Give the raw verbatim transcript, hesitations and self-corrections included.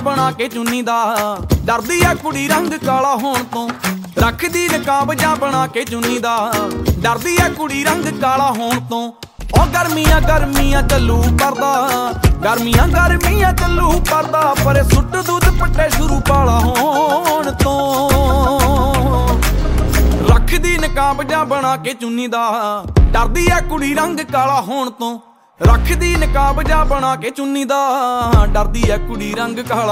ਬਣਾ ਕੇ ਚੁੰਨੀ ਦਾ। ਡਰਦੀ ਐ ਕੁੜੀ ਰੰਗ ਕਾਲਾ ਹੋਣ ਤੋਂ, ਰੱਖਦੀ ਨਕਾਬ ਜਾਂ ਬਣਾ ਕੇ ਚੁੰਨੀ ਦਾ। ਡਰਦੀ ਐ ਕੁੜੀ ਰੰਗ ਕਾਲਾ ਹੋਣ ਤੋਂ, ਉਹ ਗਰਮੀਆਂ ਗਰਮੀਆਂ ਚੱਲੂ ਪਰਦਾ। ਗਰਮੀਆਂ ਗਰਮੀਆਂ ਚੱਲੂ ਪਰਦਾ, ਪਰ ਸੁੱਟ ਦੁੱਧ ਪੱਟੇ ਸ਼ੁਰੂ ਪਾਲਾ ਹੋਣ ਤੋਂ। ਰੱਖਦੀ ਨਕਾਬ ਜਾਂ ਬਣਾ ਕੇ ਚੁੰਨੀ ਦਾ। ਡਰਦੀ ਐ ਕੁੜੀ ਰੰਗ ਕਾਲਾ ਹੋਣ ਤੋਂ, ਰੱਖਦੀ ਨਕਾਬ ਜਾਂ ਬਣਾ ਕੇ ਚੁੰਨੀ ਦਾ। ਡਰਦੀ ਐ ਕੁੜੀ ਰੰਗ ਕਾਲਾ